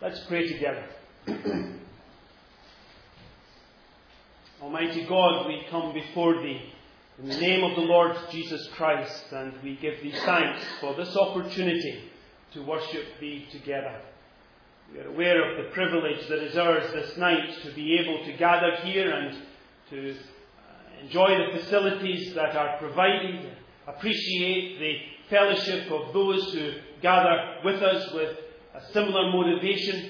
Let's pray together. Almighty God, we come before Thee in the name of the Lord Jesus Christ, and we give Thee thanks for this opportunity to worship Thee together. We are aware of the privilege that is ours this night to be able to gather here and to enjoy the facilities that are provided, appreciate the fellowship of those who gather with us with a similar motivation.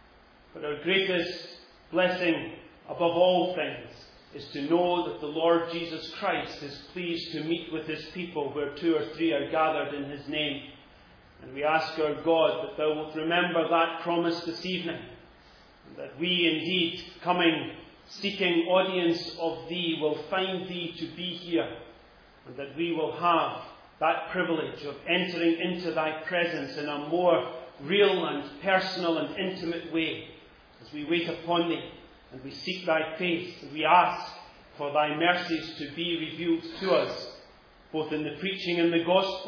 But our greatest blessing above all things is to know that the Lord Jesus Christ is pleased to meet with His people where 2 or 3 are gathered in His name. And we ask our God that Thou wilt remember that promise this evening, and that we indeed, coming, seeking audience of Thee, will find Thee to be here, and that we will have that privilege of entering into Thy presence in a more real and personal and intimate way as we wait upon Thee and we seek Thy face, and we ask for Thy mercies to be revealed to us, both in the preaching and the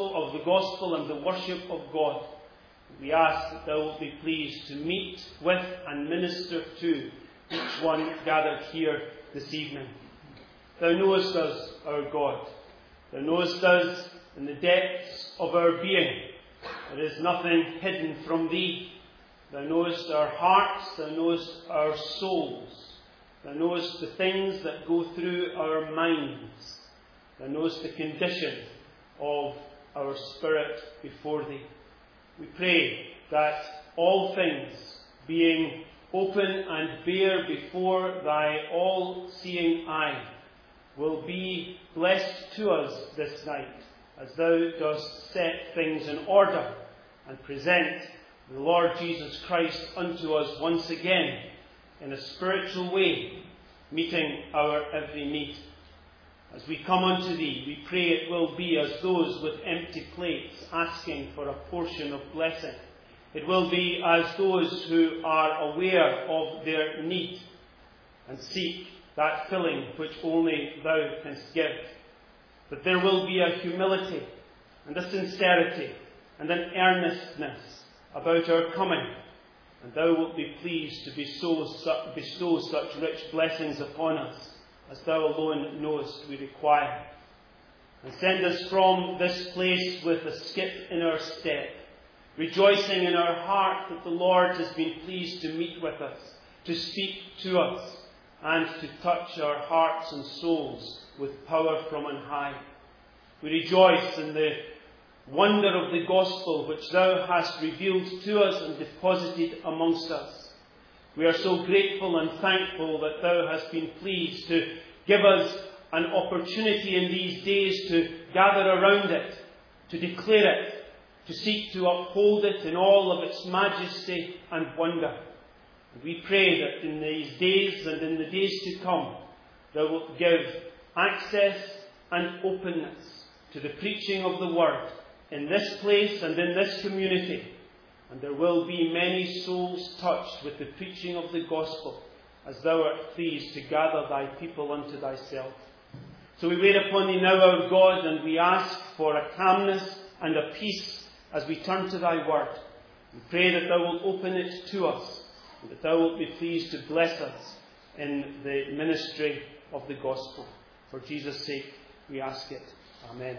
gospel and the worship of God. We ask that Thou wilt be pleased to meet with and minister to each one gathered here this evening. Thou knowest us, our God. Thou knowest us in the depths of our being. There is nothing hidden from Thee. Thou knowest our hearts, Thou knowest our souls. Thou knowest the things that go through our minds. Thou knowest the condition of our spirit before Thee. We pray that all things, being open and bare before Thy all-seeing eye, will be blessed to us this night, as Thou dost set things in order and present the Lord Jesus Christ unto us once again in a spiritual way, meeting our every need. As we come unto Thee, we pray it will be as those with empty plates asking for a portion of blessing. It will be as those who are aware of their need and seek that filling which only Thou canst give. But there will be a humility and a sincerity and an earnestness about our coming, and Thou wilt be pleased to bestow such rich blessings upon us as Thou alone knowest we require. And send us from this place with a skip in our step, rejoicing in our heart that the Lord has been pleased to meet with us, to speak to us, and to touch our hearts and souls with power from on high. We rejoice in the wonder of the gospel which Thou hast revealed to us and deposited amongst us. We are so grateful and thankful that Thou hast been pleased to give us an opportunity in these days to gather around it, to declare it, to seek to uphold it in all of its majesty and wonder. And we pray that in these days and in the days to come, Thou wilt give access and openness to the preaching of the Word in this place and in this community. And there will be many souls touched with the preaching of the gospel as Thou art pleased to gather Thy people unto Thyself. So we wait upon Thee now, our God, and we ask for a calmness and a peace as we turn to Thy Word. We pray that Thou wilt open it to us, and that Thou wilt be pleased to bless us in the ministry of the gospel. For Jesus' sake we ask it. Amen.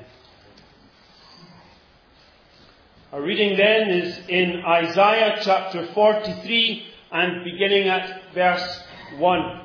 Our reading then is in Isaiah chapter 43 and beginning at verse 1.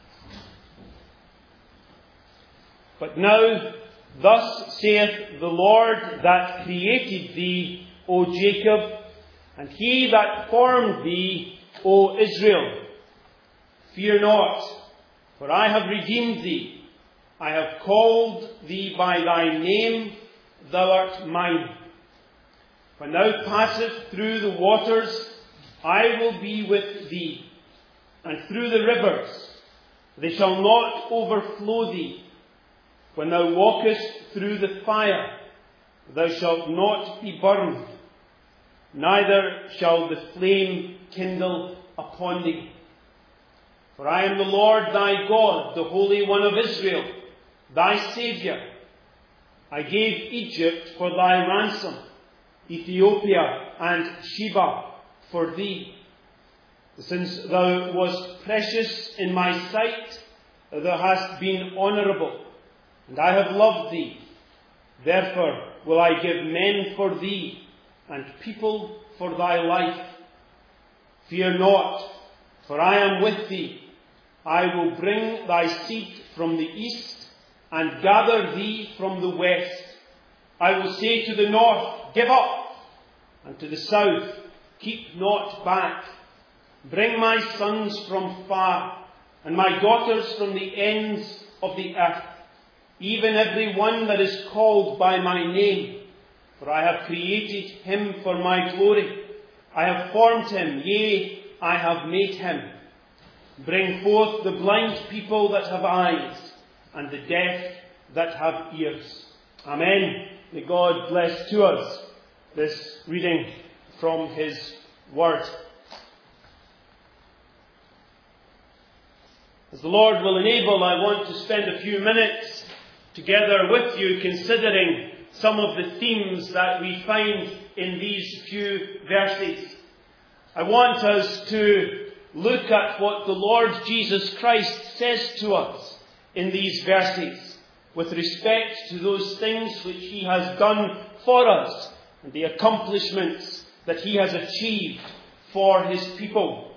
But now, thus saith the Lord that created thee, O Jacob, and He that formed thee, O Israel. Fear not, for I have redeemed thee. I have called thee by thy name, thou art mine. When thou passest through the waters, I will be with thee, and through the rivers, they shall not overflow thee. When thou walkest through the fire, thou shalt not be burned, neither shall the flame kindle upon thee. For I am the Lord thy God, the Holy One of Israel, thy Saviour. I gave Egypt for thy ransom, Ethiopia and Sheba for thee. Since thou wast precious in my sight, thou hast been honourable, and I have loved thee. Therefore will I give men for thee, and people for thy life. Fear not, for I am with thee. I will bring thy seed from the east, and gather thee from the west. I will say to the north, Give up, and to the south, Keep not back. Bring my sons from far, and my daughters from the ends of the earth, even every one that is called by my name. For I have created him for my glory. I have formed him, yea, I have made him. Bring forth the blind people that have eyes, and the deaf that have ears. Amen. May God bless to us this reading from his word. As the Lord will enable, I want to spend a few minutes together with you considering some of the themes that we find in these few verses. I want us to look at what the Lord Jesus Christ says to us in these verses with respect to those things which he has done for us and the accomplishments that he has achieved for his people.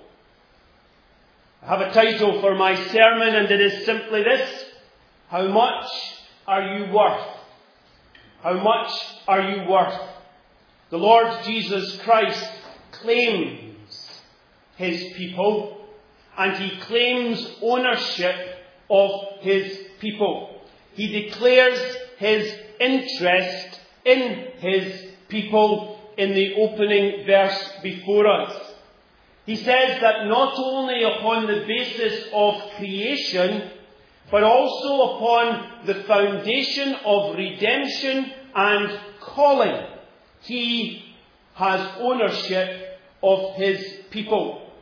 I have a title for my sermon, and it is simply this: How much are you worth? How much are you worth? The Lord Jesus Christ claims his people, and he claims ownership of his people. He declares his interest in his people in the opening verse before us. He says that not only upon the basis of creation, but also upon the foundation of redemption and calling, he has ownership of his people.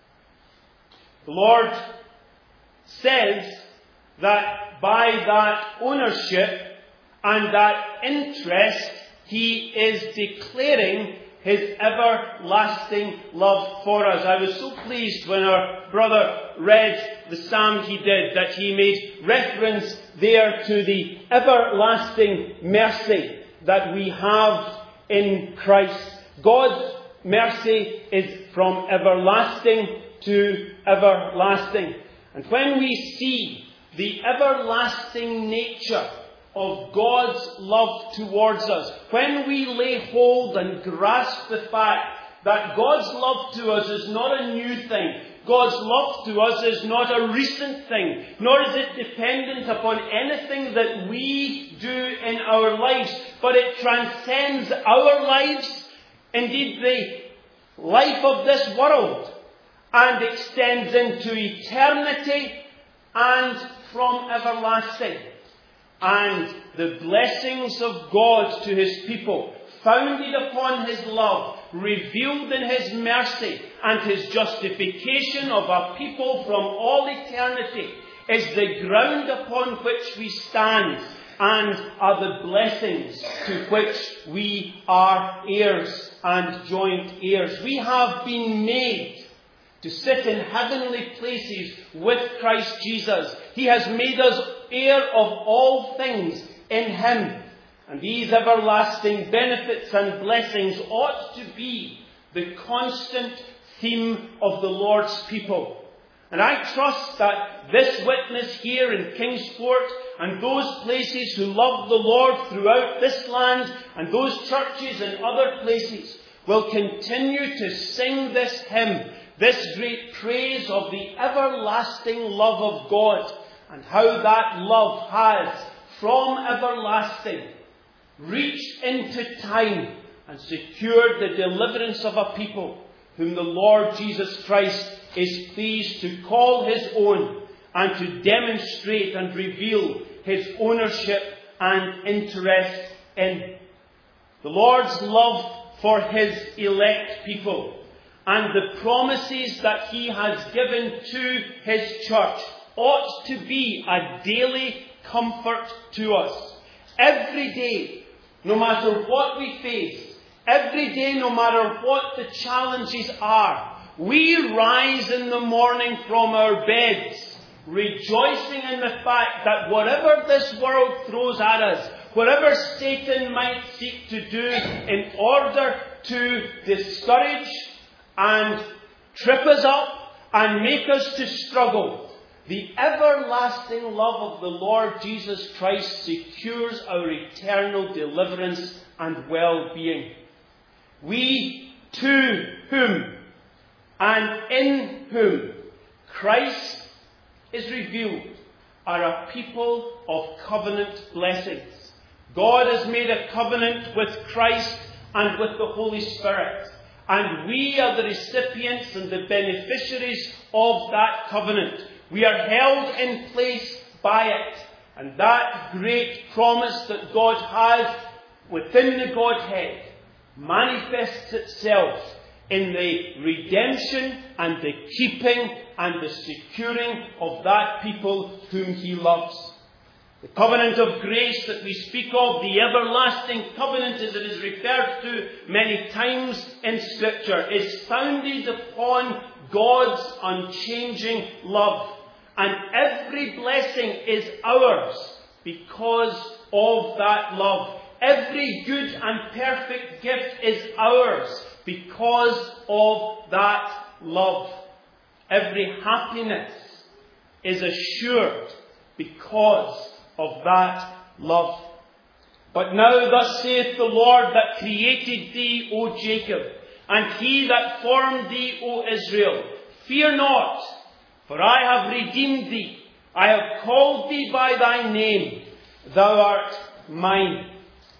The Lord says that by that ownership and that interest, he is declaring his everlasting love for us. I was so pleased when our brother read the psalm he did, that he made reference there to the everlasting mercy that we have in Christ. God's mercy is from everlasting to everlasting. And when we see the everlasting nature of God's love towards us, when we lay hold and grasp the fact that God's love to us is not a new thing, God's love to us is not a recent thing, nor is it dependent upon anything that we do in our lives, but it transcends our lives, indeed the life of this world, and extends into eternity and from everlasting. And the blessings of God to his people, founded upon his love, revealed in his mercy, and his justification of a people from all eternity, is the ground upon which we stand, and are the blessings to which we are heirs and joint heirs. We have been made to sit in heavenly places with Christ Jesus. He has made us heir of all things in him. And these everlasting benefits and blessings ought to be the constant theme of the Lord's people. And I trust that this witness here in Kingsport, and those places who love the Lord throughout this land, and those churches and other places, will continue to sing this hymn, this great praise of the everlasting love of God, and how that love has, from everlasting, reached into time and secured the deliverance of a people whom the Lord Jesus Christ is pleased to call his own, and to demonstrate and reveal his ownership and interest in. The Lord's love for his elect people and the promises that he has given to his church ought to be a daily comfort to us. Every day, no matter what we face, every day, no matter what the challenges are, we rise in the morning from our beds, rejoicing in the fact that whatever this world throws at us, whatever Satan might seek to do in order to discourage and trip us up and make us to struggle, the everlasting love of the Lord Jesus Christ secures our eternal deliverance and well-being. We to whom and in whom Christ is revealed are a people of covenant blessings. God has made a covenant with Christ and with the Holy Spirit, and we are the recipients and the beneficiaries of that covenant. We are held in place by it, and that great promise that God has within the Godhead manifests itself in the redemption and the keeping and the securing of that people whom He loves. The covenant of grace that we speak of, the everlasting covenant as it is referred to many times in Scripture, is founded upon God's unchanging love. And every blessing is ours because of that love. Every good and perfect gift is ours because of that love. Every happiness is assured because of that love. But now thus saith the Lord that created thee, O Jacob, and he that formed thee, O Israel, fear not, for I have redeemed thee. I have called thee by thy name. Thou art mine.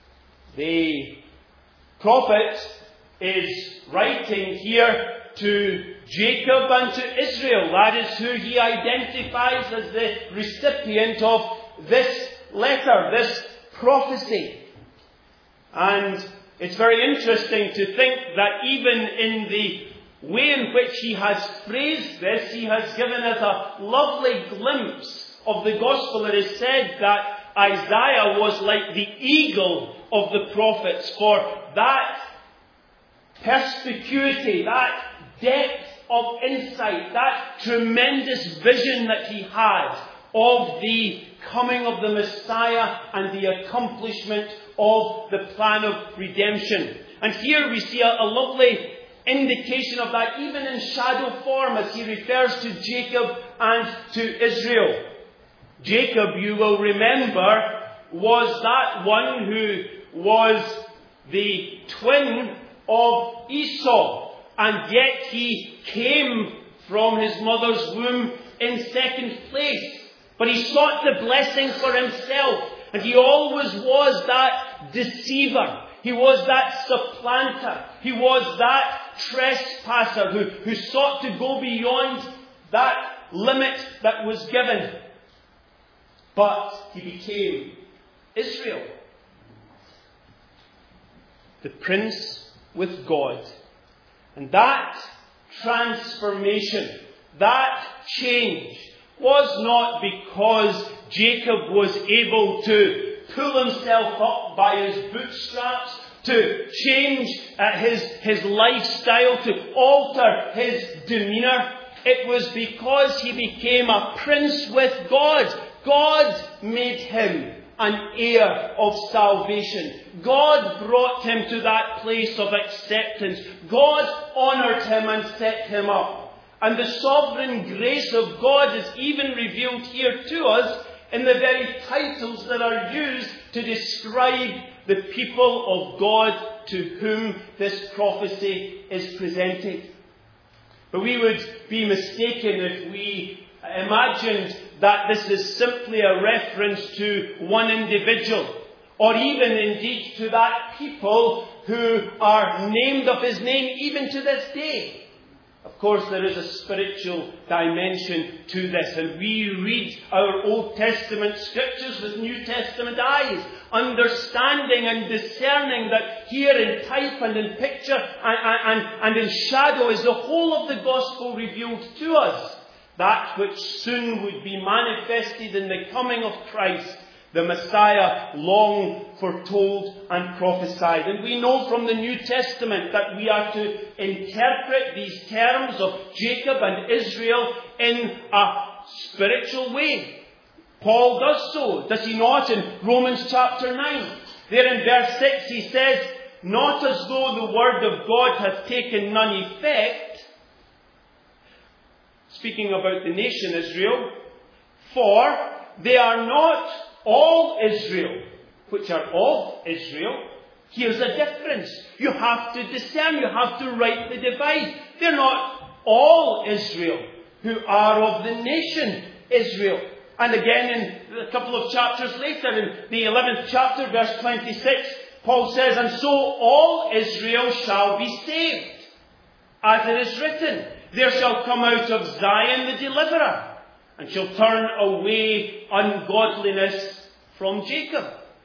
The prophet is writing here to Jacob and to Israel. That is who he identifies as the recipient of this letter, this prophecy. And it's very interesting to think that even in the way in which he has phrased this, he has given us a lovely glimpse of the gospel. It is said that Isaiah was like the eagle of the prophets, for that perspicuity, that depth of insight, that tremendous vision that he had of the coming of the Messiah and the accomplishment of the plan of redemption. And here we see a lovely indication of that, even in shadow form, as he refers to Jacob and to Israel. Jacob, you will remember, was that one who was the twin of Esau, and yet he came from his mother's womb in second place. But he sought the blessing for himself, and he always was that deceiver. He was that supplanter. He was that trespasser who sought to go beyond that limit that was given. But he became Israel, the prince with God. And that transformation, that change, was not because Jacob was able to pull himself up by his bootstraps, to change his lifestyle, to alter his demeanour. It was because he became a prince with God. God made him an heir of salvation. God brought him to that place of acceptance. God honoured him and set him up. And the sovereign grace of God is even revealed here to us in the very titles that are used to describe the people of God to whom this prophecy is presented. But we would be mistaken if we imagined that this is simply a reference to one individual, or even indeed to that people who are named of his name even to this day. Of course, there is a spiritual dimension to this, and we read our Old Testament scriptures with New Testament eyes, understanding and discerning that here in type and in picture and in shadow is the whole of the gospel revealed to us. That which soon would be manifested in the coming of Christ, The Messiah long foretold and prophesied. And we know from the New Testament that we are to interpret these terms of Jacob and Israel in a spiritual way. Paul does so, does he not, in Romans chapter 9? There in verse 6 he says, "Not as though the word of God hath taken none effect," speaking about the nation Israel, "for they are not all Israel, which are of Israel." Here's a difference. You have to discern, you have to rightly divide. They're not all Israel who are of the nation Israel. And again, in a couple of chapters later, in the 11th chapter, verse 26, Paul says, "And so all Israel shall be saved. As it is written, there shall come out of Zion the deliverer, and shall turn away ungodliness from Jacob."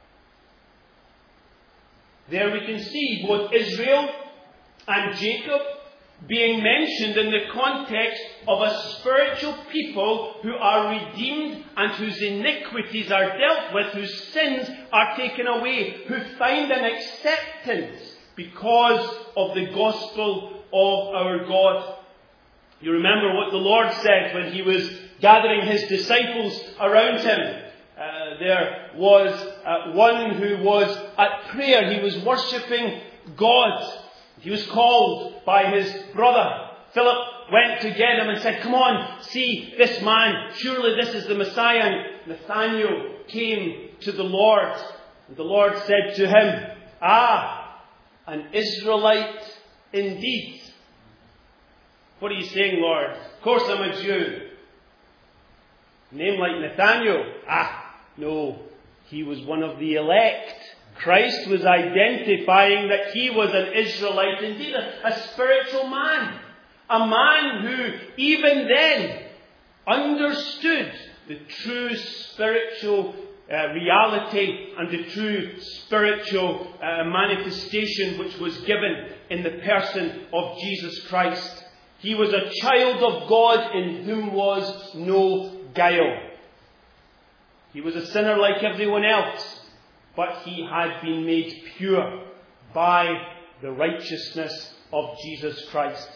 There we can see both Israel and Jacob being mentioned in the context of a spiritual people who are redeemed and whose iniquities are dealt with, whose sins are taken away, who find an acceptance because of the gospel of our God. You remember what the Lord said when he was gathering his disciples around him. There was one who was at prayer. He was worshipping God. He was called by his brother. Philip went to get him and said, "Come on, see this man. Surely this is the Messiah." And Nathanael came to the Lord. And the Lord said to him, "Ah, an Israelite indeed." "What are you saying, Lord?" "Of course I'm a Jew." "Name like Nathanael?" No, he was one of the elect. Christ was identifying that he was an Israelite indeed, a spiritual man. A man who even then understood the true spiritual reality and the true spiritual manifestation which was given in the person of Jesus Christ. He was a child of God in whom was no guile. He was a sinner like everyone else, but he had been made pure by the righteousness of Jesus Christ.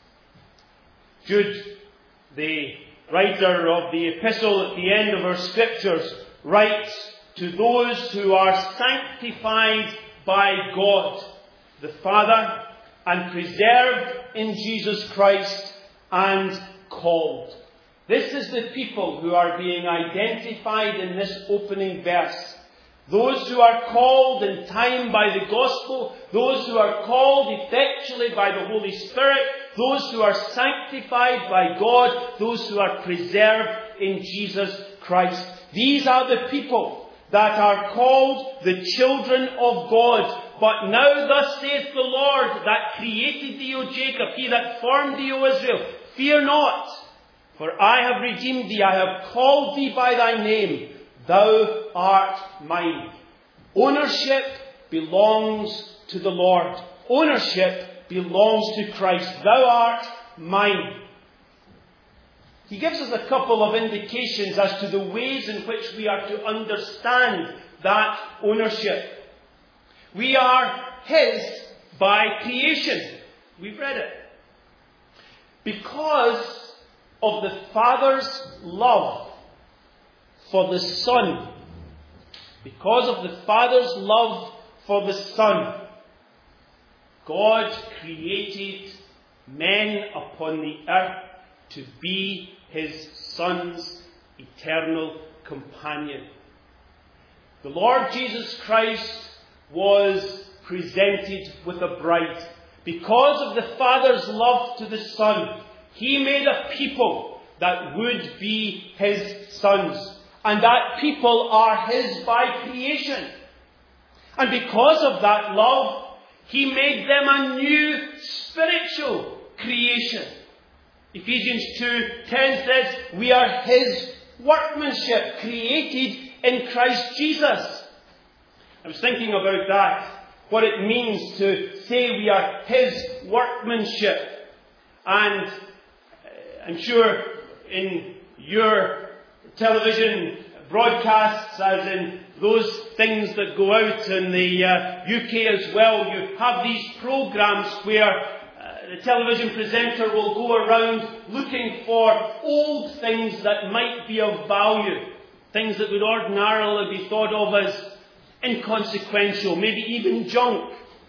Jude, the writer of the epistle at the end of our scriptures, writes, "To those who are sanctified by God, the Father, and preserved in Jesus Christ, and called." This is the people who are being identified in this opening verse. Those who are called in time by the gospel, those who are called effectually by the Holy Spirit, those who are sanctified by God, those who are preserved in Jesus Christ. These are the people that are called the children of God. "But now thus saith the Lord that created thee, O Jacob, he that formed thee, O Israel, fear not, for I have redeemed thee, I have called thee by thy name, thou art mine." Ownership belongs to the Lord. Ownership belongs to Christ. "Thou art mine." He gives us a couple of indications as to the ways in which we are to understand that ownership. We are his by creation. We've read it. Because of the Father's love for the Son. Because of the Father's love for the Son, God created men upon the earth to be his Son's eternal companion. The Lord Jesus Christ was presented with a bride. Because of the Father's love to the Son, he made a people that would be his sons. And that people are his by creation. And because of that love, he made them a new spiritual creation. Ephesians 2:10 says, "We are his workmanship, created in Christ Jesus." I was thinking about that, what it means to say we are his workmanship. And I'm sure in your television broadcasts, as in those things that go out in the UK as well. You have these programmes where the television presenter will go around looking for old things that might be of value. Things that would ordinarily be thought of as inconsequential, maybe even junk.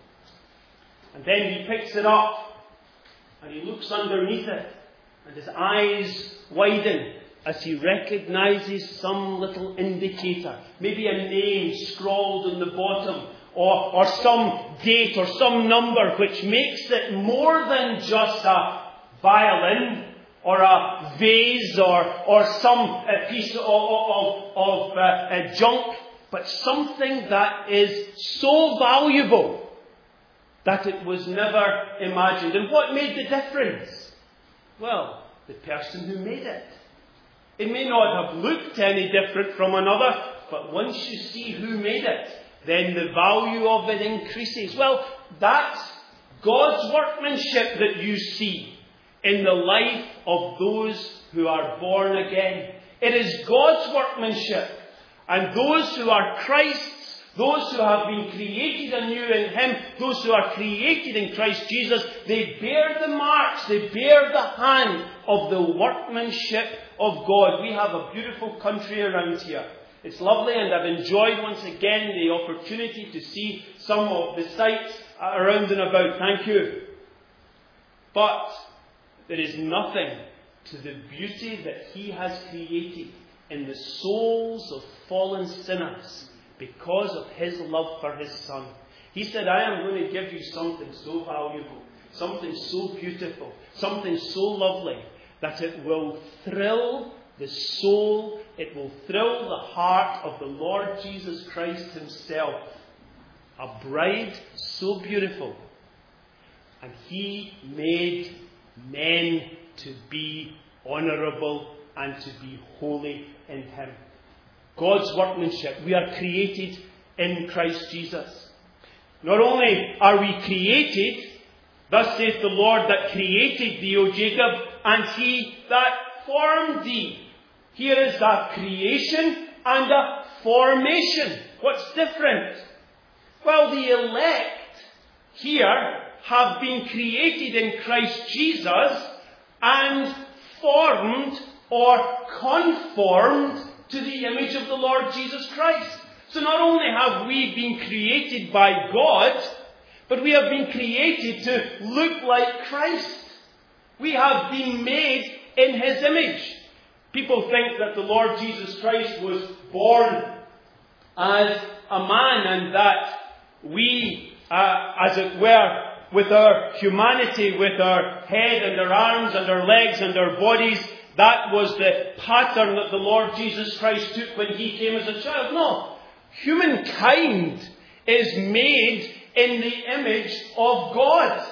And then he picks it up and he looks underneath it, and his eyes widen as he recognises some little indicator, maybe a name scrawled on the bottom, or some date or some number, which makes it more than just a violin or a vase or some piece of junk, but something that is so valuable that it was never imagined. And what made the difference? Well, the person who made it. It may not have looked any different from another, but once you see who made it, then the value of it increases. Well, that's God's workmanship that you see in the life of those who are born again. It is God's workmanship. And those who are Christ's, those who have been created anew in Him, those who are created in Christ Jesus, they bear the marks, they bear the hand of the workmanship of God. We have a beautiful country around here. It's lovely, and I've enjoyed once again the opportunity to see some of the sights around and about. Thank you. But there is nothing to the beauty that He has created in the souls of fallen sinners because of His love for His Son. He said, I am going to give you something so valuable, something so beautiful, something so lovely, that it will thrill the soul, it will thrill the heart of the Lord Jesus Christ Himself. A bride so beautiful. And He made men to be honourable and to be holy in Him. God's workmanship. We are created in Christ Jesus. Not only are we created, thus saith the Lord that created thee, O Jacob, and He that formed thee. Here is a creation and a formation. What's different? Well, the elect here have been created in Christ Jesus and formed or conformed to the image of the Lord Jesus Christ. So not only have we been created by God, but we have been created to look like Christ. We have been made in His image. People think that the Lord Jesus Christ was born as a man, and that we, as it were, with our humanity, with our head and our arms and our legs and our bodies, that was the pattern that the Lord Jesus Christ took when He came as a child. No. Humankind is made in the image of God.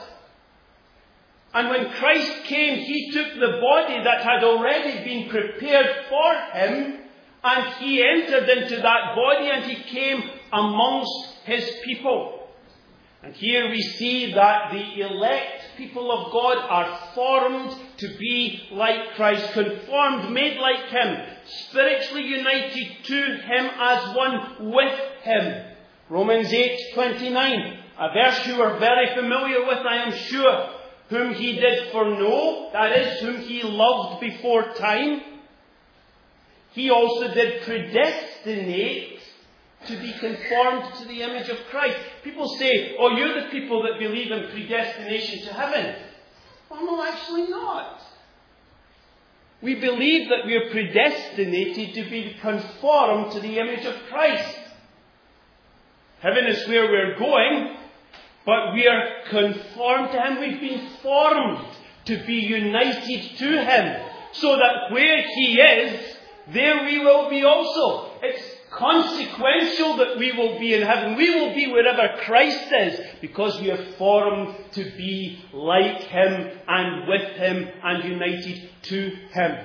And when Christ came, He took the body that had already been prepared for Him, and He entered into that body, and He came amongst His people. And here we see that the elect people of God are formed to be like Christ, conformed, made like Him, spiritually united to Him as one with Him. Romans 8:29, a verse you are very familiar with, I am sure. Whom He did foreknow, that is, whom He loved before time, He also did predestinate to be conformed to the image of Christ. People say, oh, you're the people that believe in predestination to heaven. Well, no, actually not. We believe that we are predestinated to be conformed to the image of Christ. Heaven is where we're going, but we are conformed to Him. We've been formed to be united to Him, so that where He is, there we will be also. It's consequential that we will be in heaven. We will be wherever Christ is, because we are formed to be like Him and with Him and united to Him.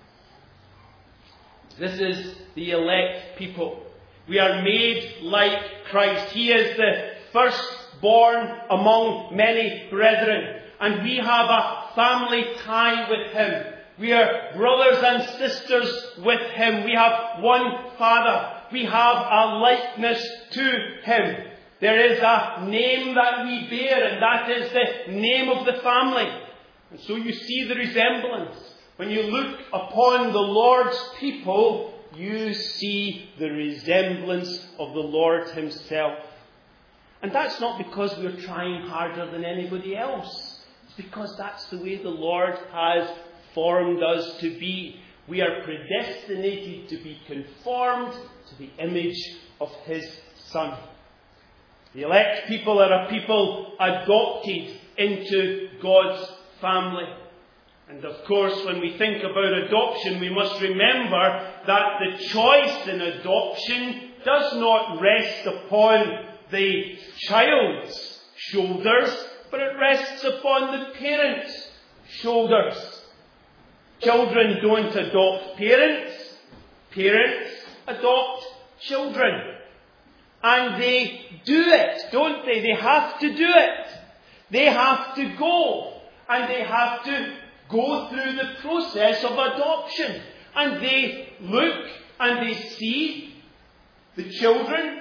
This is the elect people. We are made like Christ. He is the firstborn among many brethren, and we have a family tie with Him. We are brothers and sisters with Him. We have one Father. We have a likeness to Him. There is a name that we bear, and that is the name of the family. And so you see the resemblance. When you look upon the Lord's people, you see the resemblance of the Lord Himself. And that's not because we're trying harder than anybody else. It's because that's the way the Lord has formed us to be. We are predestinated to be conformed to the image of His Son. The elect people are a people adopted into God's family. And of course, when we think about adoption, we must remember that the choice in adoption does not rest upon the child's shoulders, but it rests upon the parents' shoulders. Children don't adopt parents. Parents adopt children. And they do it, don't they? They have to do it. They have to go. And they have to go through the process of adoption. And they look and they see the children.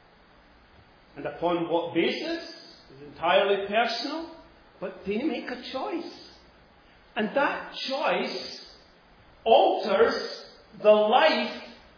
And upon what basis is entirely personal. But they make a choice. And that choice alters the life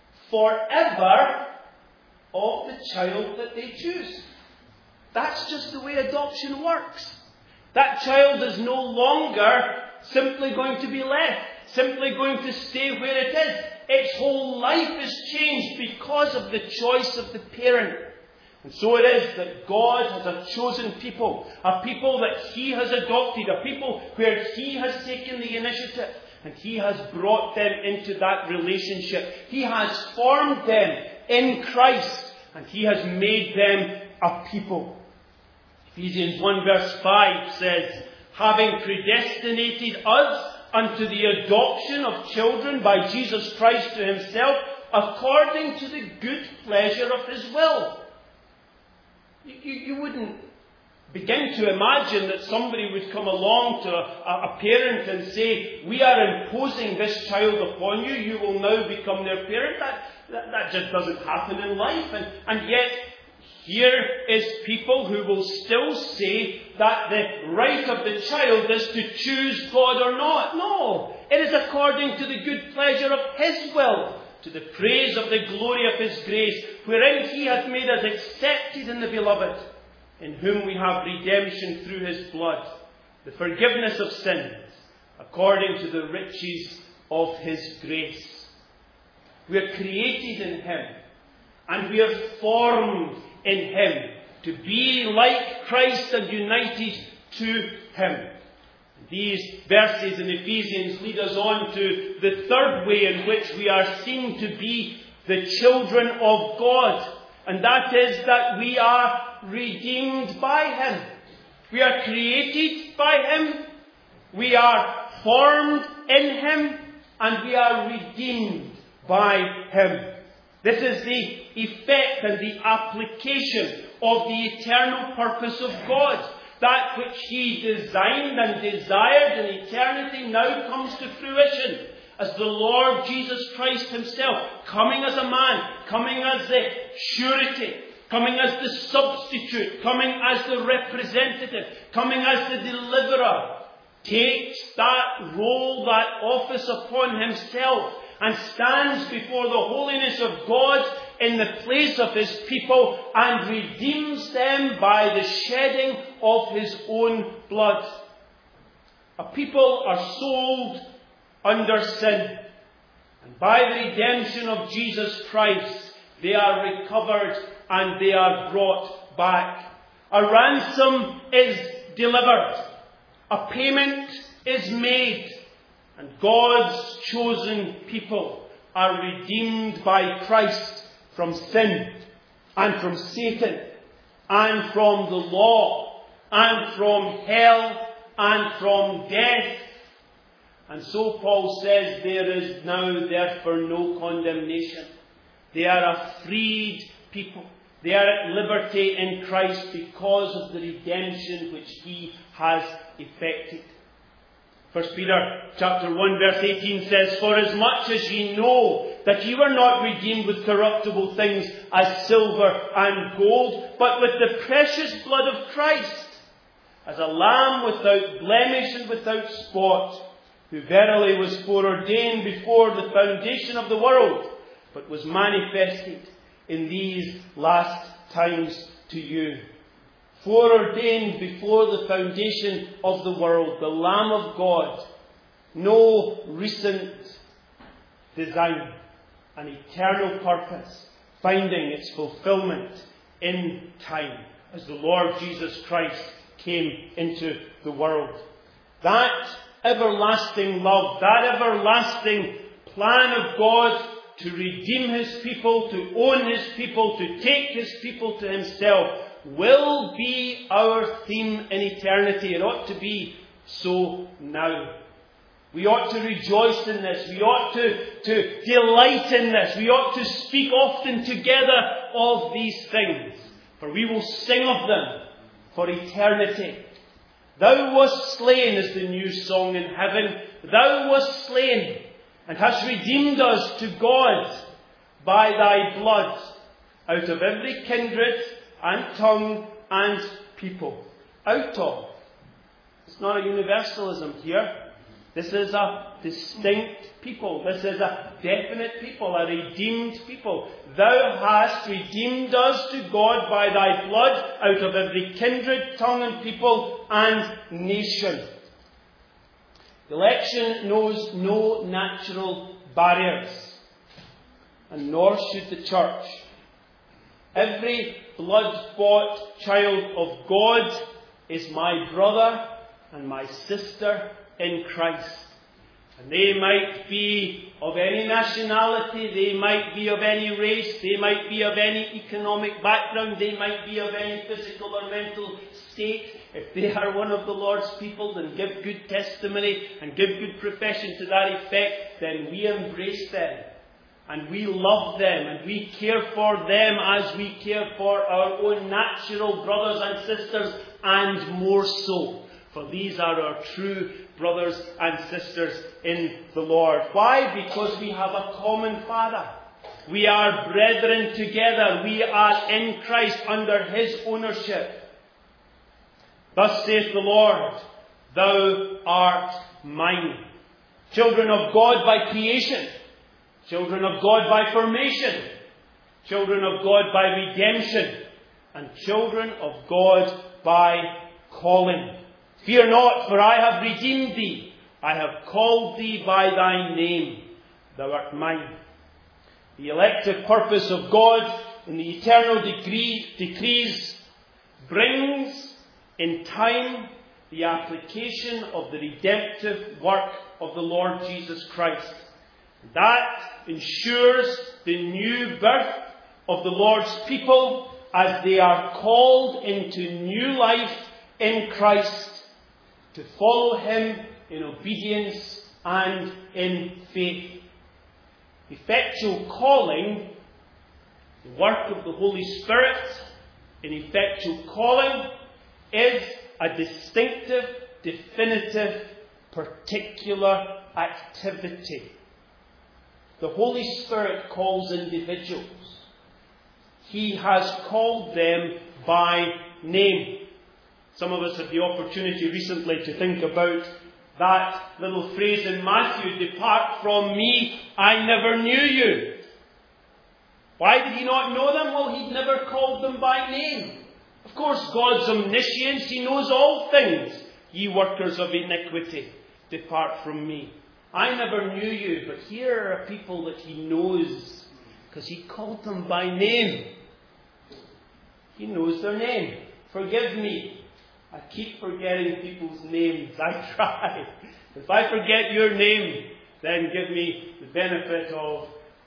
forever of the child that they choose. That's just the way adoption works. That child is no longer simply going to be left, simply going to stay where it is. Its whole life is changed because of the choice of the parent. And so it is that God has a chosen people, a people that He has adopted, a people where He has taken the initiative and He has brought them into that relationship. He has formed them in Christ and He has made them a people. Ephesians 1 verse 5 says, having predestinated us unto the adoption of children by Jesus Christ to Himself, according to the good pleasure of His will. You wouldn't begin to imagine that somebody would come along to a parent and say, we are imposing this child upon you, you will now become their parent. That just doesn't happen in life. And yet, here is people who will still say that the right of the child is to choose God or not. No, it is according to the good pleasure of His will, to the praise of the glory of His grace, wherein He hath made us accepted in the Beloved, in whom we have redemption through His blood, the forgiveness of sins, according to the riches of His grace. We are created in Him, and we are formed in Him to be like Christ and united to Him. These verses in Ephesians lead us on to the third way in which we are seen to be the children of God. And that is that we are redeemed by Him. We are created by Him. We are formed in Him. And we are redeemed by Him. This is the effect and the application of the eternal purpose of God. That which He designed and desired in eternity now comes to fruition as the Lord Jesus Christ Himself, coming as a man, coming as the surety, coming as the substitute, coming as the representative, coming as the deliverer, takes that role, that office upon Himself and stands before the holiness of God in the place of His people and redeems them by the shedding of His own blood. A people are sold under sin, and by the redemption of Jesus Christ they are recovered and they are brought back. A ransom is delivered, a payment is made, and God's chosen people are redeemed by Christ from sin and from Satan and from the law and from hell and from death. And so Paul says there is now therefore no condemnation. They are a freed people. They are at liberty in Christ because of the redemption which He has effected. 1 Peter chapter 1 verse 18 says, "For as much as ye know that ye were not redeemed with corruptible things as silver and gold, but with the precious blood of Christ, as a lamb without blemish and without spot, who verily was foreordained before the foundation of the world, but was manifested in these last times to you." Foreordained before the foundation of the world, the Lamb of God, no recent design, an eternal purpose, finding its fulfillment in time, as the Lord Jesus Christ came into the world. That everlasting love, that everlasting plan of God to redeem His people, to own His people, to take His people to Himself, will be our theme in eternity. It ought to be so now. We ought to rejoice in this. We ought to delight in this. We ought to speak often together of these things, for we will sing of them for eternity. "Thou wast slain" is the new song in heaven. "Thou wast slain, and hast redeemed us to God by thy blood, out of every kindred and tongue and people." Out of. It's not a universalism here. This is a distinct people. This is a definite people, a redeemed people. "Thou hast redeemed us to God by thy blood, out of every kindred, tongue and people and nation." Election knows no natural barriers, and nor should the church. Every blood-bought child of God is my brother and my sister in Christ. And they might be of any nationality, they might be of any race, they might be of any economic background, they might be of any physical or mental state. If they are one of the Lord's people and give good testimony and give good profession to that effect, then we embrace them. And we love them, and we care for them as we care for our own natural brothers and sisters, and more so. For these are our true brothers and sisters in the Lord. Why? Because we have a common Father. We are brethren together. We are in Christ under His ownership. "Thus saith the Lord, thou art mine." Children of God by creation. Children of God by formation, children of God by redemption, and children of God by calling. "Fear not, for I have redeemed thee. I have called thee by thy name. Thou art mine." The elective purpose of God in the eternal decrees brings in time the application of the redemptive work of the Lord Jesus Christ. That ensures the new birth of the Lord's people as they are called into new life in Christ, to follow Him in obedience and in faith. Effectual calling, the work of the Holy Spirit in effectual calling, is a distinctive, definitive, particular activity. The Holy Spirit calls individuals. He has called them by name. Some of us had the opportunity recently to think about that little phrase in Matthew, "Depart from me, I never knew you." Why did He not know them? Well, He'd never called them by name. Of course, God's omniscience, He knows all things. "Ye workers of iniquity, depart from me. I never knew you." But here are people that He knows, because He called them by name. He knows their name. Forgive me. I keep forgetting people's names. I try. If I forget your name, then give me the benefit of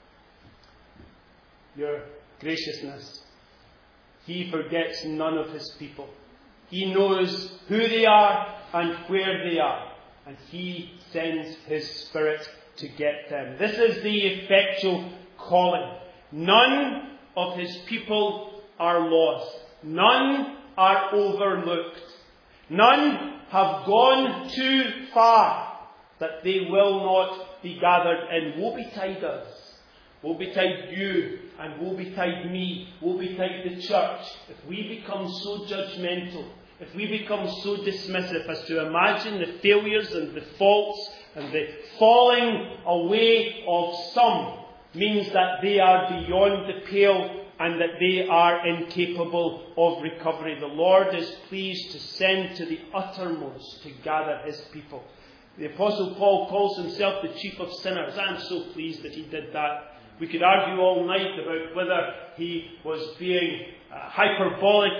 your graciousness. He forgets none of His people. He knows who they are and where they are. And He sends His Spirit to get them. This is the effectual calling. None of His people are lost. None are overlooked. None have gone too far. that they will not be gathered in. Woe betide us. Woe betide you, and woe betide me. Woe betide the church if we become so judgmental, if we become so dismissive as to imagine the failures and the faults and the falling away of some means that they are beyond the pale and that they are incapable of recovery. The Lord is pleased to send to the uttermost to gather his people. The Apostle Paul calls himself the chief of sinners. I am so pleased that he did that. We could argue all night about whether he was being hyperbolic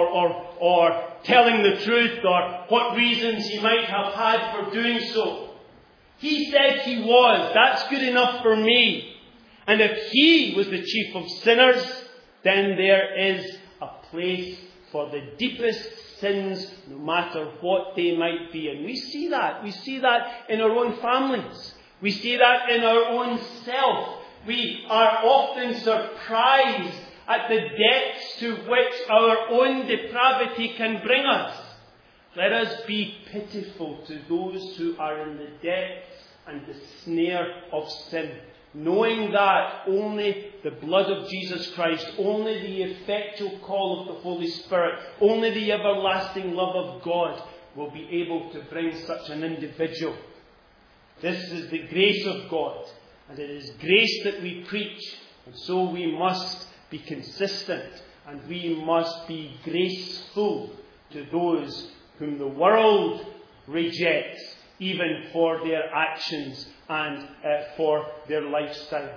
or telling the truth, or what reasons he might have had for doing so. He said he was. That's good enough for me. And if he was the chief of sinners, then there is a place for the deepest sins, no matter what they might be. And we see that. We see that in our own families. We see that in our own self. We are often surprised at the depths to which our own depravity can bring us. Let us be pitiful to those who are in the depths and the snare of sin, knowing that only the blood of Jesus Christ, only the effectual call of the Holy Spirit, only the everlasting love of God will be able to bring such an individual. This is the grace of God, and it is grace that we preach, and so we must be consistent, and we must be graceful to those whom the world rejects, even for their actions and for their lifestyle.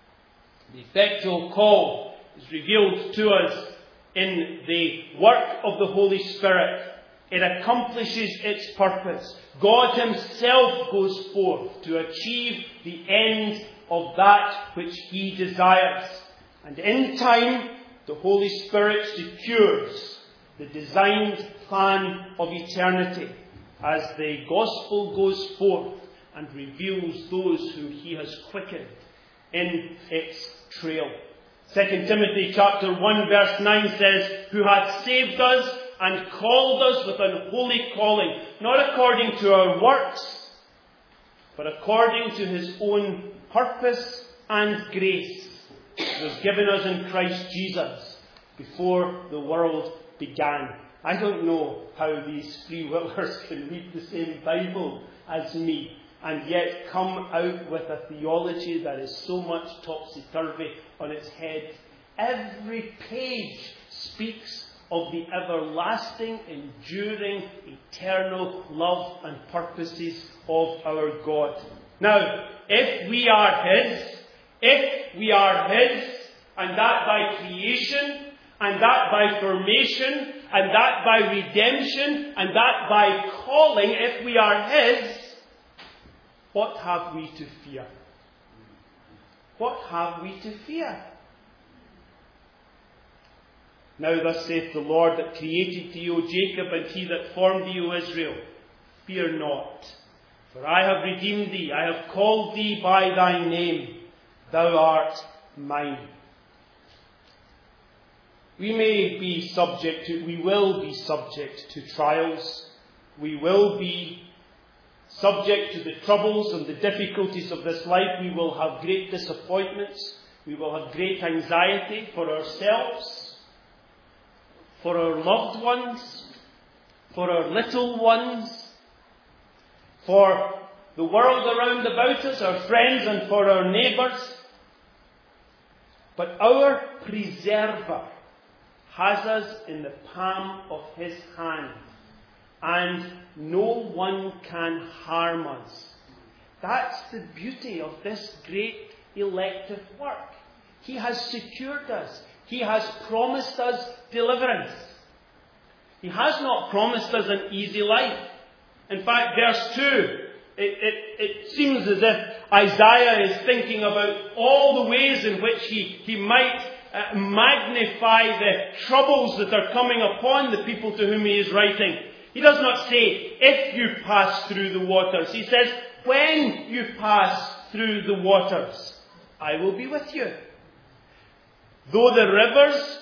The effectual call is revealed to us in the work of the Holy Spirit. It accomplishes its purpose. God himself goes forth to achieve the end of that which he desires. And in time, the Holy Spirit secures the designed plan of eternity as the gospel goes forth and reveals those whom he has quickened in its trail. 2 Timothy chapter 1 verse 9 says, "Who hath saved us and called us with an holy calling, not according to our works, but according to his own purpose and grace, which was given us in Christ Jesus before the world began." I don't know how these free willers can read the same Bible as me and yet come out with a theology that is so much topsy-turvy on its head. Every page speaks of the everlasting, enduring, eternal love and purposes of our God. Now, if we are his, and that by creation, and that by formation, and that by redemption, and that by calling, if we are his, what have we to fear? What have we to fear? Now thus saith the Lord that created thee, O Jacob, and he that formed thee, O Israel, fear not, for I have redeemed thee, I have called thee by thy name, thou art mine. We will be subject to trials. We will be subject to the troubles and the difficulties of this life. We will have great disappointments. We will have great anxiety for ourselves, for our loved ones, for our little ones, for the world around about us, our friends, and for our neighbours. But our preserver has us in the palm of his hand, and no one can harm us. That's the beauty of this great elective work. He has secured us. He has promised us deliverance. He has not promised us an easy life. In fact, verse 2, it seems as if Isaiah is thinking about all the ways in which he might magnify the troubles that are coming upon the people to whom he is writing. He does not say, if you pass through the waters. He says, when you pass through the waters, I will be with you. Though the rivers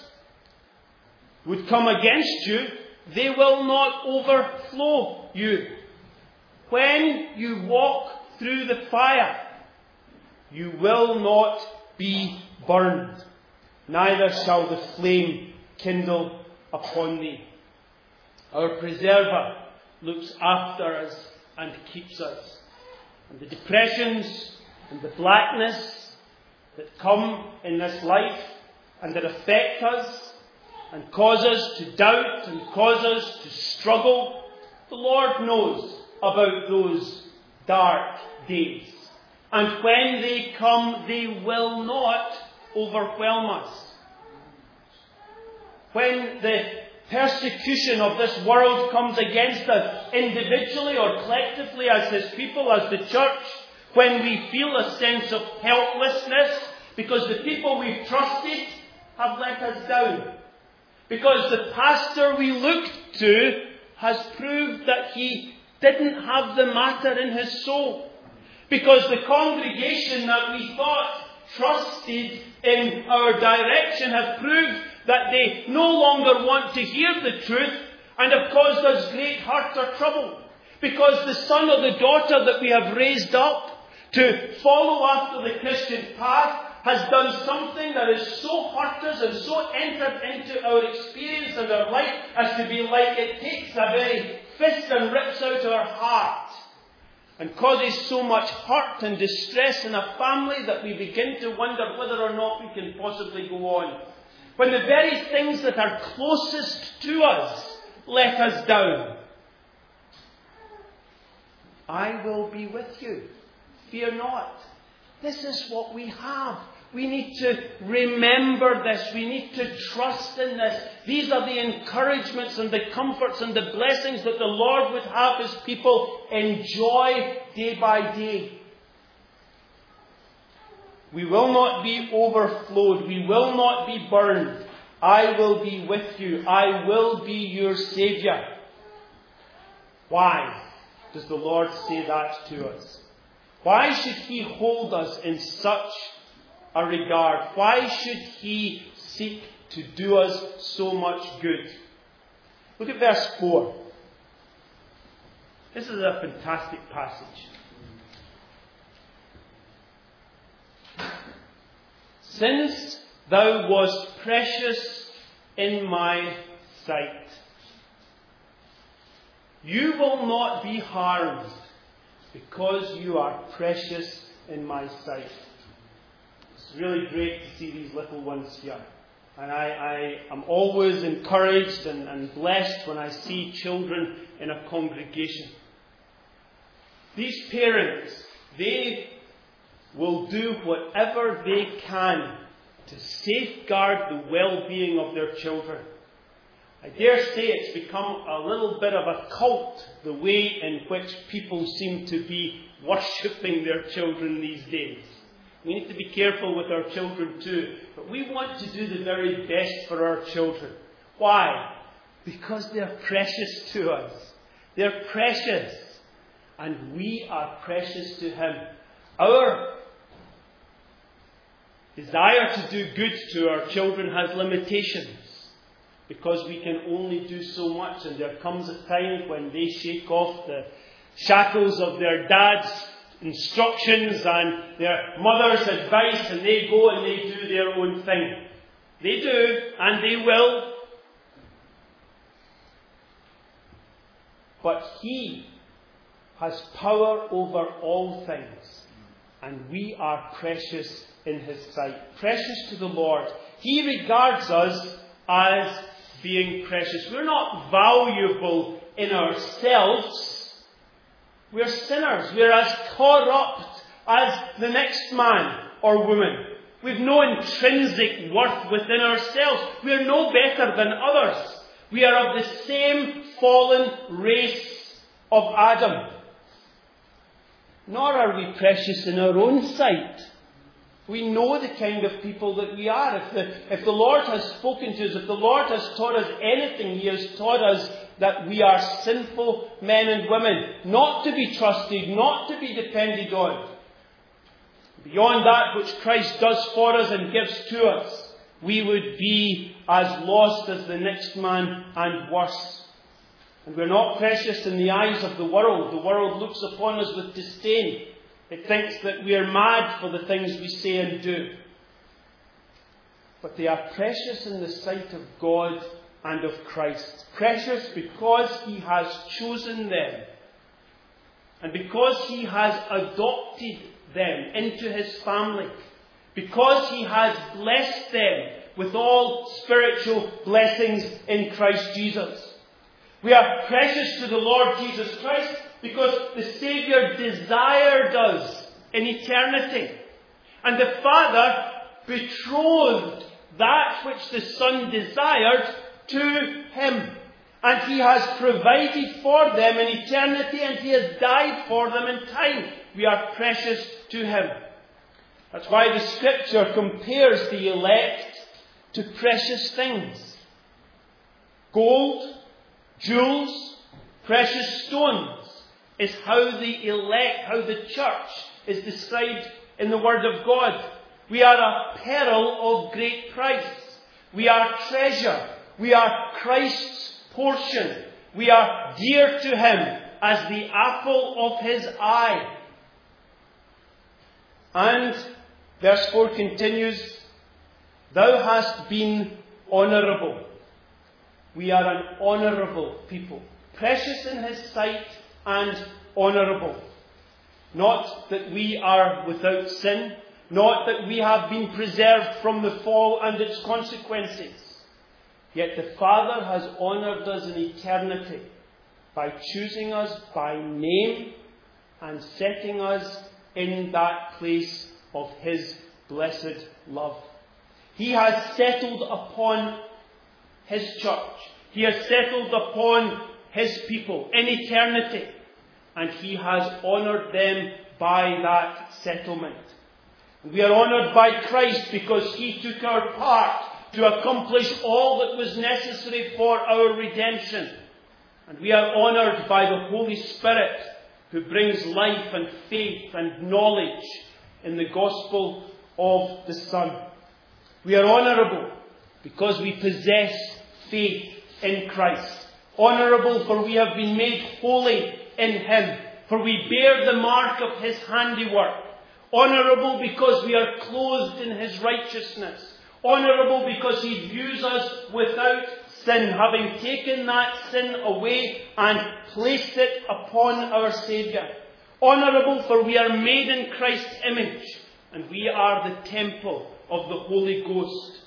would come against you, they will not overflow you. when you walk through the fire, you will not be burned, neither shall the flame kindle upon thee. Our preserver looks after us and keeps us. And the depressions and the blackness that come in this life and that affect us and cause us to doubt and cause us to struggle, the Lord knows about those dark days. And when they come, they will not overwhelm us. When the persecution of this world comes against us, individually or collectively as His people, as the church, when we feel a sense of helplessness because the people we've trusted have let us down, because the pastor we looked to has proved that he didn't have the matter in his soul, because the congregation that we thought trusted in our direction have proved that they no longer want to hear the truth and have caused us great hurt or trouble, because the son or the daughter that we have raised up to follow after the Christian path has done something that has so hurt us and so entered into our experience and our life as to be like it takes a very fist and rips out our heart and causes so much hurt and distress in a family that we begin to wonder whether or not we can possibly go on. When the very things that are closest to us let us down. I will be with you. Fear not. This is what we have. We need to remember this. We need to trust in this. These are the encouragements and the comforts and the blessings that the Lord would have His people enjoy day by day. We will not be overflowed. We will not be burned. I will be with you. I will be your Saviour. Why does the Lord say that to us? Why should He hold us in such a regard? Why should He seek to do us so much good? Look at verse 4. This is a fantastic passage. Since thou wast precious in my sight, you will not be harmed, because you are precious in my sight. It's really great to see these little ones here. And I am always encouraged and blessed when I see children in a congregation. These parents, they will do whatever they can to safeguard the well-being of their children. I dare say it's become a little bit of a cult, the way in which people seem to be worshipping their children these days. We need to be careful with our children too, but we want to do the very best for our children. Why? Because they're precious to us. They're precious, and we are precious to Him. Our desire to do good to our children has limitations, because we can only do so much, and there comes a time when they shake off the shackles of their dad's instructions and their mother's advice, and they go and they do their own thing. They do, and they will. But He has power over all things, and we are precious in His sight. Precious to the Lord. He regards us as being precious. We're not valuable in ourselves. We're sinners. We're as corrupt as the next man or woman. We've no intrinsic worth within ourselves. We're no better than others. We are of the same fallen race of Adam. Nor are we precious in our own sight. We know the kind of people that we are. If the Lord has spoken to us, if the Lord has taught us anything, He has taught us that we are sinful men and women, not to be trusted, not to be depended on. Beyond that which Christ does for us and gives to us, we would be as lost as the next man and worse. And we're not precious in the eyes of the world. The world looks upon us with disdain. It thinks that we are mad for the things we say and do. But they are precious in the sight of God and of Christ. Precious because He has chosen them. And because He has adopted them into His family. Because He has blessed them with all spiritual blessings in Christ Jesus. We are precious to the Lord Jesus Christ because the Saviour desired us in eternity. And the Father betrothed that which the Son desired to Him. And He has provided for them in eternity, and He has died for them in time. We are precious to Him. That's why the Scripture compares the elect to precious things. Gold, jewels, precious stones is how the elect, how the church is described in the Word of God. We are a pearl of great price. We are treasure. We are Christ's portion. We are dear to Him as the apple of His eye. And verse 4 continues, Thou hast been honourable. We are an honourable people. Precious in His sight and honourable. Not that we are without sin. Not that we have been preserved from the fall and its consequences. Yet the Father has honoured us in eternity by choosing us by name and setting us in that place of His blessed love. He has settled upon His church. He has settled upon His people in eternity. And He has honoured them by that settlement. We are honoured by Christ because He took our part to accomplish all that was necessary for our redemption. And we are honoured by the Holy Spirit who brings life and faith and knowledge in the gospel of the Son. We are honourable because we possess faith in Christ. Honourable for we have been made holy in Him, for we bear the mark of His handiwork. Honourable because we are clothed in His righteousness. Honourable because He views us without sin, having taken that sin away and placed it upon our Saviour. Honourable for we are made in Christ's image, and we are the temple of the Holy Ghost.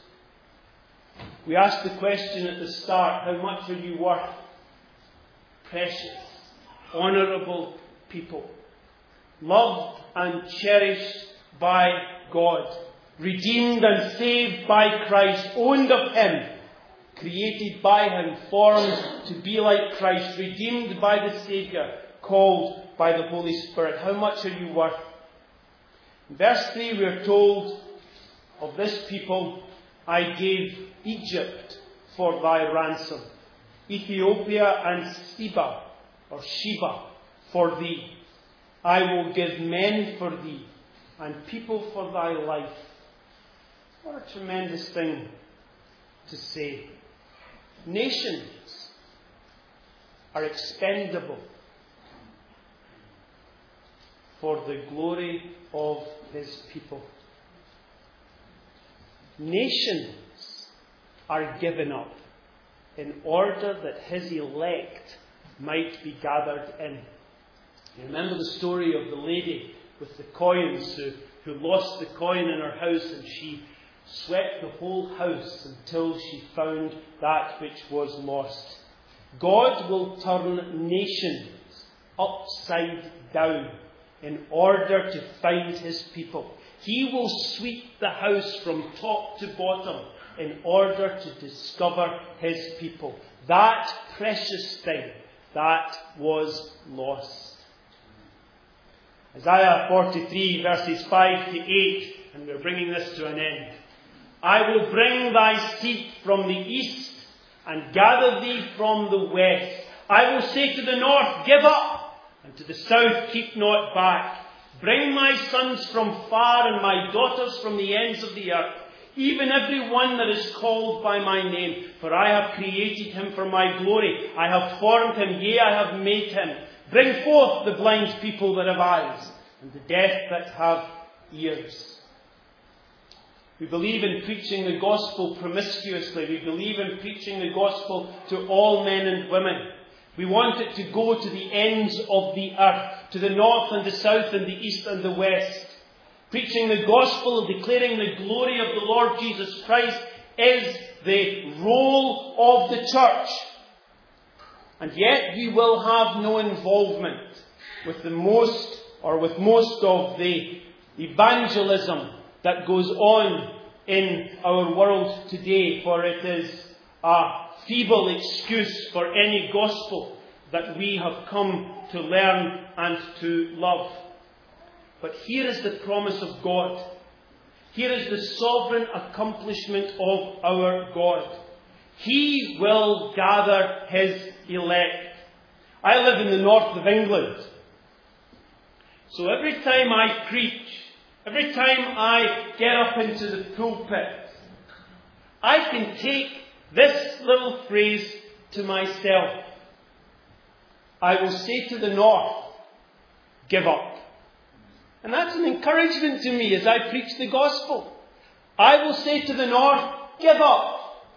We asked the question at the start, how much are you worth? Precious, honourable people. Loved and cherished by God. Redeemed and saved by Christ. Owned of Him. Created by Him. Formed to be like Christ. Redeemed by the Saviour. Called by the Holy Spirit. How much are you worth? In verse 3 we are told of this people, I gave Egypt for thy ransom. Ethiopia and Sheba for thee. I will give men for thee, and people for thy life. What a tremendous thing to say. Nations are expendable for the glory of His people. Nations are given up in order that His elect might be gathered in. You remember the story of the lady with the coins who lost the coin in her house, and she swept the whole house until she found that which was lost. God will turn nations upside down in order to find His people. He will sweep the house from top to bottom in order to discover His people. That precious thing that was lost. Isaiah 43 verses 5 to 8, and we're bringing this to an end. I will bring thy seed from the east and gather thee from the west. I will say to the north, give up, and to the south, keep not back. Bring my sons from far and my daughters from the ends of the earth. even every one that is called by my name. For I have created him for my glory. I have formed him, yea, I have made him. Bring forth the blind people that have eyes, and the deaf that have ears. We believe in preaching the gospel promiscuously. We believe in preaching the gospel to all men and women. We want it to go to the ends of the earth, to the north and the south and the east and the west. Preaching the gospel, declaring the glory of the Lord Jesus Christ is the role of the church. And yet we will have no involvement with most of the evangelism that goes on in our world today, for it is a feeble excuse for any gospel that we have come to learn and to love. But here is the promise of God. Here is the sovereign accomplishment of our God. He will gather his elect. I live in the north of England. So every time I preach, every time I get up into the pulpit, I can take this little phrase to myself. I will say to the north, give up. And that's an encouragement to me as I preach the gospel. I will say to the north, give up.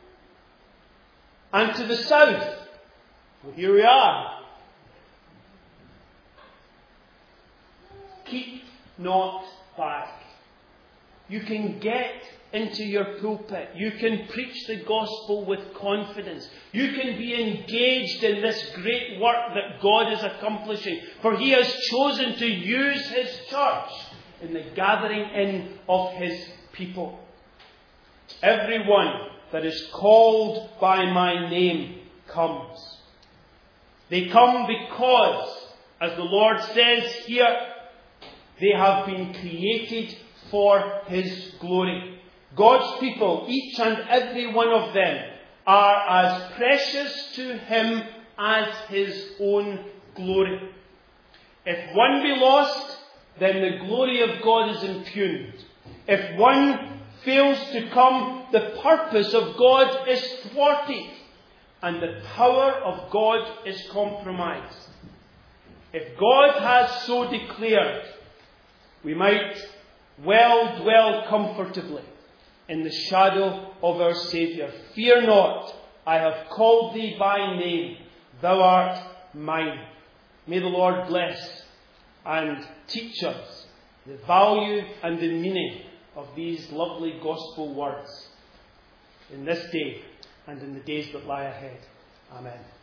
And to the south, well, here we are. Keep not back. You can get into your pulpit. You can preach the gospel with confidence. You can be engaged in this great work that God is accomplishing. For he has chosen to use his church in the gathering in of his people. Everyone that is called by my name comes. They come because, as the Lord says here, they have been created for his glory. God's people, each and every one of them, are as precious to him as his own glory. If one be lost, then the glory of God is impugned. If one fails to come, the purpose of God is thwarted, and the power of God is compromised. If God has so declared, we might well dwell comfortably in the shadow of our Saviour. Fear not, I have called thee by name, thou art mine. May the Lord bless and teach us the value and the meaning of these lovely gospel words in this day and in the days that lie ahead. Amen.